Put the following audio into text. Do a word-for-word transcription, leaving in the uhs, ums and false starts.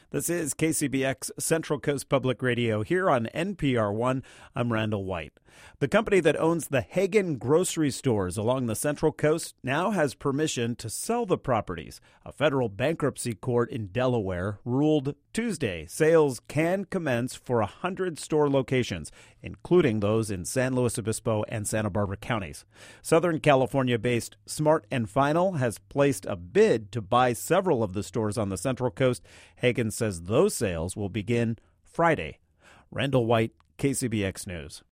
This is K C B X Central Coast Public Radio here on N P R one. I'm Randall White. The company that owns the Hagen grocery stores along the Central Coast now has permission to sell the properties. A federal bankruptcy court in Delaware ruled Tuesday sales can commence for one hundred store locations, including those in San Luis Obispo and Santa Barbara counties. Southern California-based Smart and Final has placed a bid to buy several of the stores on the Central Coast. Hagen says those sales will begin Friday. Randall White, K C B X News.